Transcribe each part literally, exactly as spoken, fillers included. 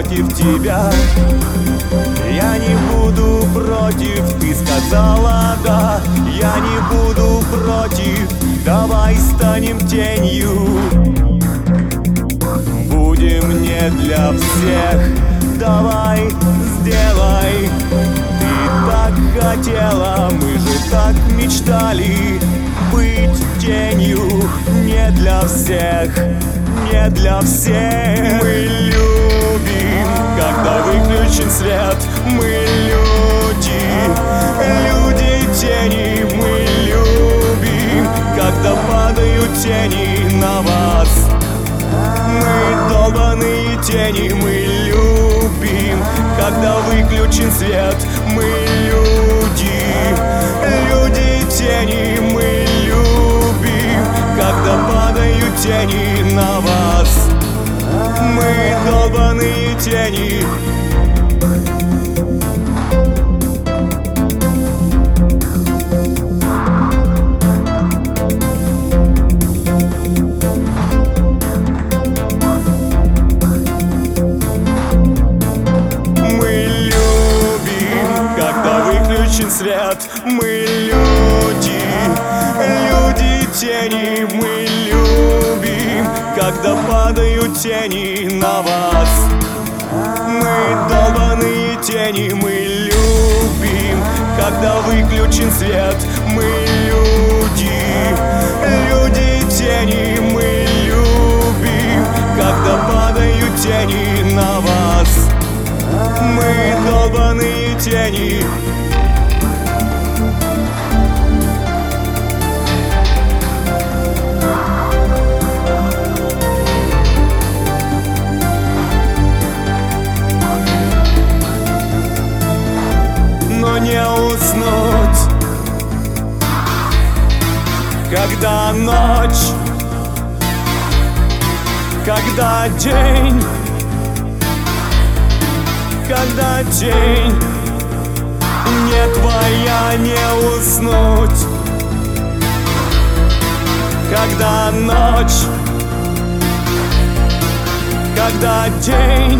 против тебя. Я не буду против, ты сказала да. Я не буду против, давай станем тенью. Будем не для всех, давай сделай. Ты так хотела, мы же так мечтали быть тенью. Не для всех, не для всех. Мы любим, когда выключен свет. Мы люди, люди тени. Мы любим, когда падают тени на вас. Мы долбаные тени. Мы любим, когда выключен свет. Мы люди, люди тени. Мы любим, когда падают тени на вас. Мы долбаные тени. Свет. Мы люди, люди тени. Мы любим, когда падают тени на вас. Мы долбаные тени. Мы любим, когда выключен свет. Мы люди, люди тени. Мы любим, когда падают тени на вас. Мы долбаные тени. Но не уснуть, когда ночь, когда день, когда день не твоя, не уснуть, когда ночь, когда день,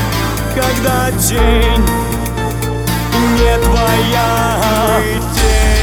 когда день не твоя. Мы тень.